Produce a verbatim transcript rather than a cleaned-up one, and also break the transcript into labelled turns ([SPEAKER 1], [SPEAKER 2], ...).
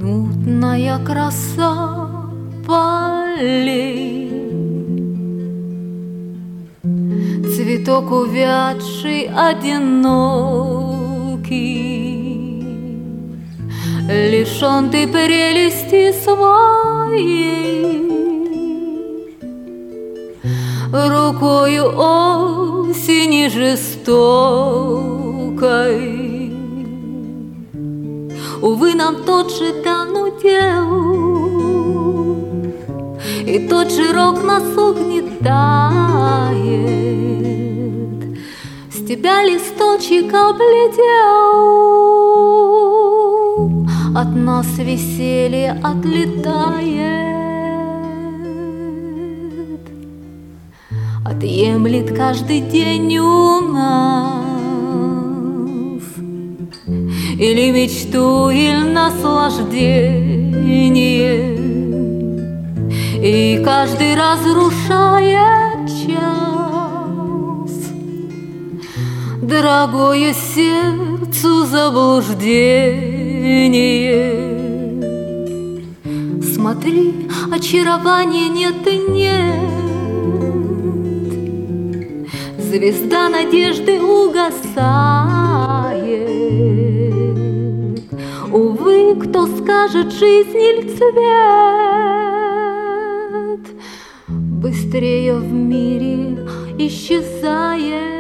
[SPEAKER 1] Смутная краса полей, цветок увядший, одинокий, лишен ты прелести своей, рукою осени жестокой. Увы, нам тот же дан удел, и тот же рок нас угнетает. С тебя листочек облетел, от нас веселье отлетает. Отъемлет каждый день у нас или мечту, или наслаждение, и каждый разрушает час дорогое сердцу заблуждение. Смотри, очарования нет и нет, звезда надежды угасает. Увы, кто скажет, жизнь или цвет быстрее в мире исчезает.